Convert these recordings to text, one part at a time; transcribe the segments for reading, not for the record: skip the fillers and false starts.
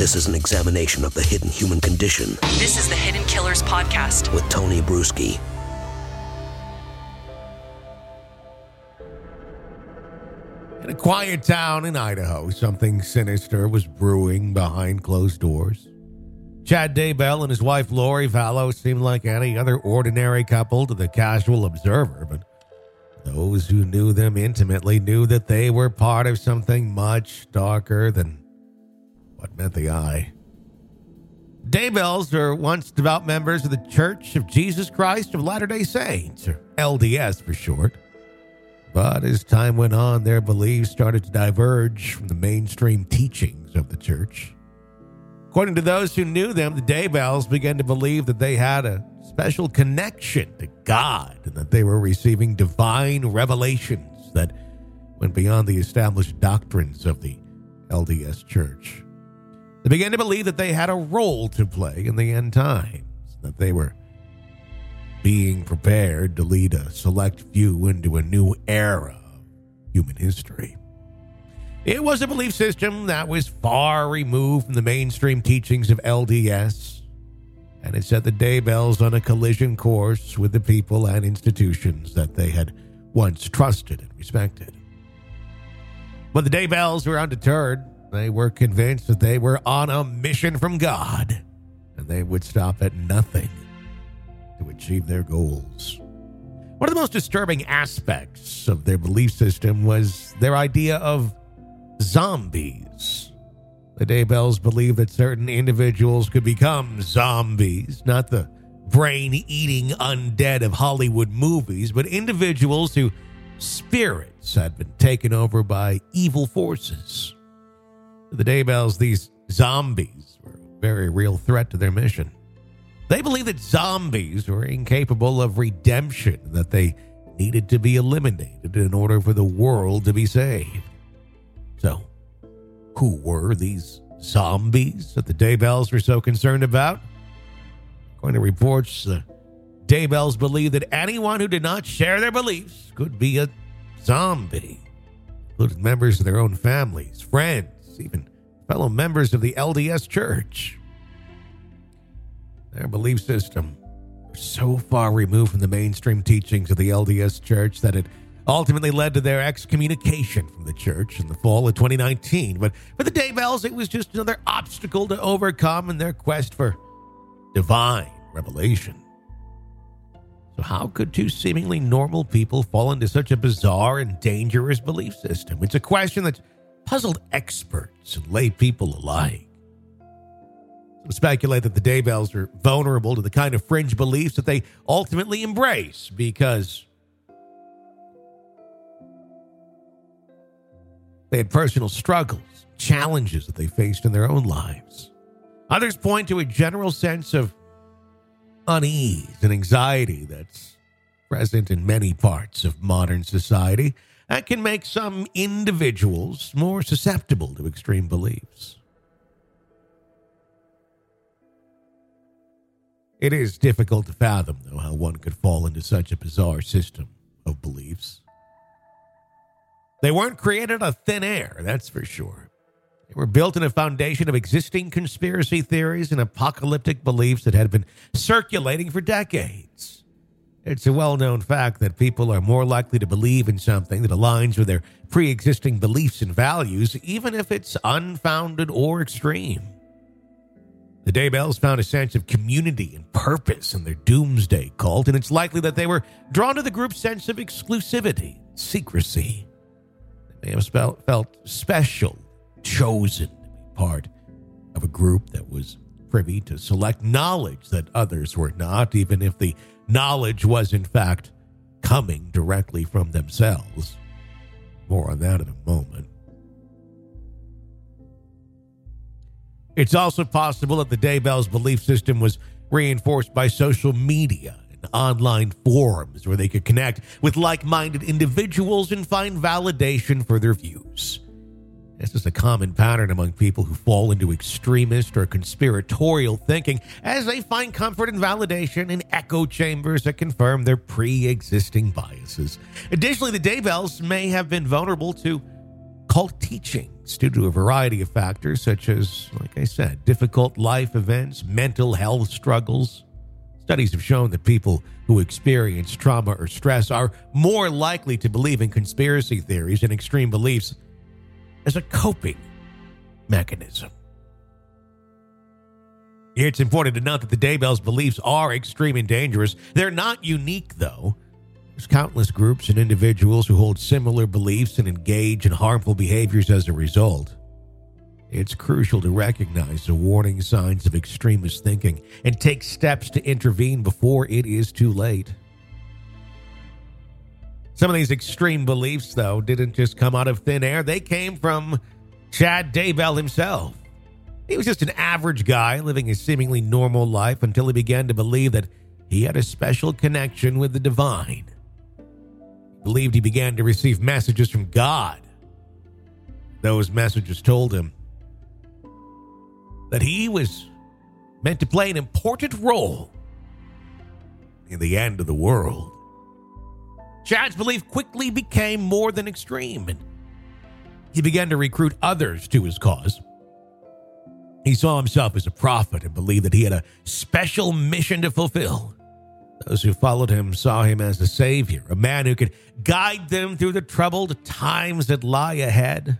This is an examination of the hidden human condition. This is the Hidden Killers Podcast with Tony Bruschi. In a quiet town in Idaho, something sinister was brewing behind closed doors. Chad Daybell and his wife Lori Vallow seemed like any other ordinary couple to the casual observer, but those who knew them intimately knew that they were part of something much darker than what met the eye. Daybells were once devout members of the Church of Jesus Christ of Latter-day Saints, or LDS for short. But as time went on, their beliefs started to diverge from the mainstream teachings of the church. According to those who knew them, the Daybells began to believe that they had a special connection to God and that they were receiving divine revelations that went beyond the established doctrines of the LDS church. They began to believe that they had a role to play in the end times, that they were being prepared to lead a select few into a new era of human history. It was a belief system that was far removed from the mainstream teachings of LDS, and it set the Daybells on a collision course with the people and institutions that they had once trusted and respected. But the Daybells were undeterred. They were convinced that they were on a mission from God, and they would stop at nothing to achieve their goals. One of the most disturbing aspects of their belief system was their idea of zombies. The Daybells believed that certain individuals could become zombies, not the brain-eating undead of Hollywood movies, but individuals whose spirits had been taken over by evil forces. To the Daybells, these zombies were a very real threat to their mission. They believed that zombies were incapable of redemption, that they needed to be eliminated in order for the world to be saved. So, who were these zombies that the Daybells were so concerned about? According to reports, the Daybells believed that anyone who did not share their beliefs could be a zombie, including members of their own families, friends, even fellow members of the LDS church. Their belief system was so far removed from the mainstream teachings of the LDS church that it ultimately led to their excommunication from the church in the fall of 2019. But for the Daybells, it was just another obstacle to overcome in their quest for divine revelation. So how could two seemingly normal people fall into such a bizarre and dangerous belief system? It's a question that's puzzled experts and lay people alike. Some speculate that the Daybells are vulnerable to the kind of fringe beliefs that they ultimately embrace because they had personal struggles, challenges that they faced in their own lives. Others point to a general sense of unease and anxiety that's present in many parts of modern society and can make some individuals more susceptible to extreme beliefs. It is difficult to fathom, though, how one could fall into such a bizarre system of beliefs. They weren't created out of thin air, that's for sure. They were built in a foundation of existing conspiracy theories and apocalyptic beliefs that had been circulating for decades. It's a well-known fact that people are more likely to believe in something that aligns with their pre-existing beliefs and values, even if it's unfounded or extreme. The Daybells found a sense of community and purpose in their doomsday cult, and it's likely that they were drawn to the group's sense of exclusivity, secrecy. They may have felt special, chosen to be part of a group that was privy to select knowledge that others were not, even if the knowledge was in fact coming directly from themselves. More on that in a moment. It's also possible that the Daybells' belief system was reinforced by social media and online forums where they could connect with like-minded individuals and find validation for their views. This is a common pattern among people who fall into extremist or conspiratorial thinking as they find comfort and validation in echo chambers that confirm their pre-existing biases. Additionally, the Daybells may have been vulnerable to occult teachings due to a variety of factors, such as, like I said, difficult life events, mental health struggles. Studies have shown that people who experience trauma or stress are more likely to believe in conspiracy theories and extreme beliefs as a coping mechanism. It's important to note that the Daybell's beliefs are extreme and dangerous. They're not unique, though. There's countless groups and individuals who hold similar beliefs and engage in harmful behaviors as a result. It's crucial to recognize the warning signs of extremist thinking and take steps to intervene before it is too late. Some of these extreme beliefs, though, didn't just come out of thin air. They came from Chad Daybell himself. He was just an average guy living a seemingly normal life until he began to believe that he had a special connection with the divine. He believed he began to receive messages from God. Those messages told him that he was meant to play an important role in the end of the world. Chad's belief quickly became more than extreme, and he began to recruit others to his cause. He saw himself as a prophet and believed that he had a special mission to fulfill. Those who followed him saw him as a savior, a man who could guide them through the troubled times that lie ahead.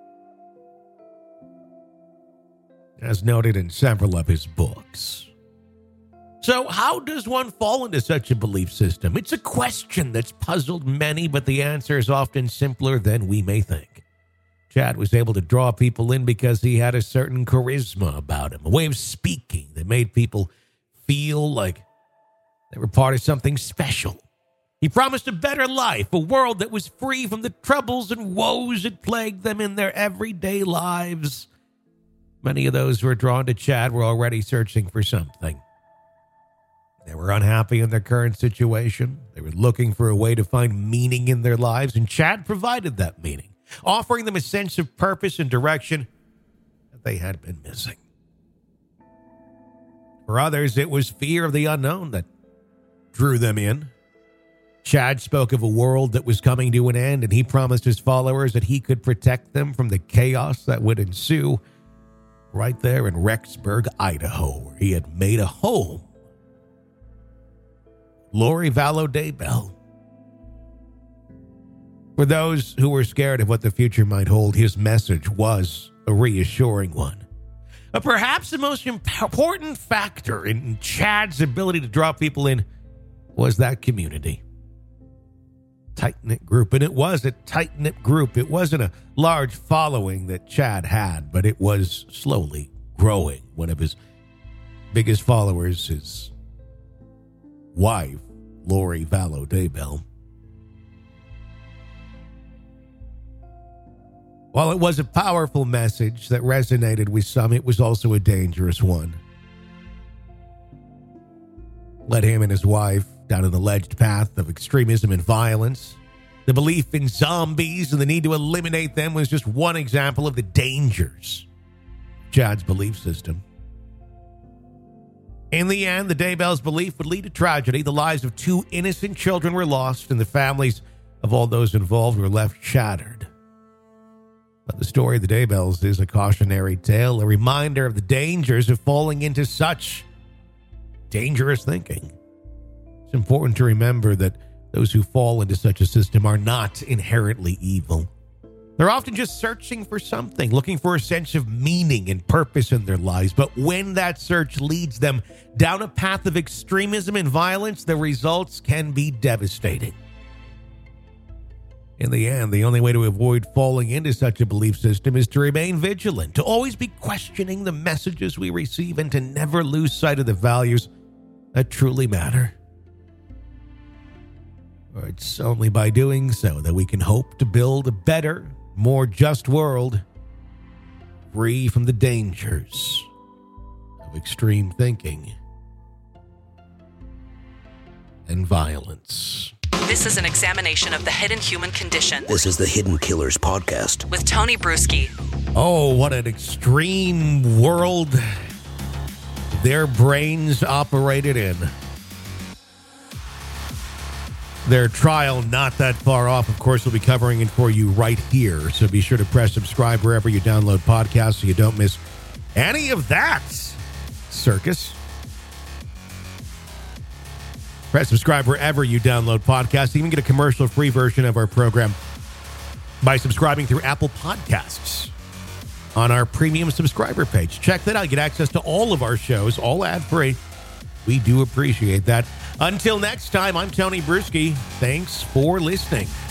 As noted in several of his books. So how does one fall into such a belief system? It's a question that's puzzled many, but the answer is often simpler than we may think. Chad was able to draw people in because he had a certain charisma about him, a way of speaking that made people feel like they were part of something special. He promised a better life, a world that was free from the troubles and woes that plagued them in their everyday lives. Many of those who were drawn to Chad were already searching for something. They were unhappy in their current situation. They were looking for a way to find meaning in their lives, and Chad provided that meaning, offering them a sense of purpose and direction that they had been missing. For others, it was fear of the unknown that drew them in. Chad spoke of a world that was coming to an end, and he promised his followers that he could protect them from the chaos that would ensue right there in Rexburg, Idaho, where he had made a home. Lori Vallow Daybell. For those who were scared of what the future might hold, his message was a reassuring one. But perhaps the most important factor in Chad's ability to draw people in was that community. Tight-knit group. And it was a tight-knit group. It wasn't a large following that Chad had, but it was slowly growing. One of his biggest followers, his wife, Lori Vallow Daybell. While it was a powerful message that resonated with some, it was also a dangerous one. Led him and his wife down an alleged path of extremism and violence. The belief in zombies and the need to eliminate them was just one example of the dangers of Chad's belief system. In the end, the Daybell's belief would lead to tragedy. The lives of 2 innocent children were lost, and the families of all those involved were left shattered. But the story of the Daybells is a cautionary tale, a reminder of the dangers of falling into such dangerous thinking. It's important to remember that those who fall into such a system are not inherently evil. They're often just searching for something, looking for a sense of meaning and purpose in their lives. But when that search leads them down a path of extremism and violence, the results can be devastating. In the end, the only way to avoid falling into such a belief system is to remain vigilant, to always be questioning the messages we receive, and to never lose sight of the values that truly matter. For it's only by doing so that we can hope to build a better, more just world, free from the dangers of extreme thinking and violence. This is an examination of the hidden human condition. This is the Hidden Killers podcast with Tony Bruschi. Oh, what an extreme world their brains operated in. their trial not that far off. Of course, we'll be covering it for you right here. So be sure to press subscribe wherever you download podcasts so you don't miss any of that circus. Press subscribe wherever you download podcasts. You can get a commercial-free version of our program by subscribing through Apple Podcasts on our premium subscriber page. Check that out. Get access to all of our shows, all ad-free. We do appreciate that. Until next time, I'm Tony Bruschi. Thanks for listening.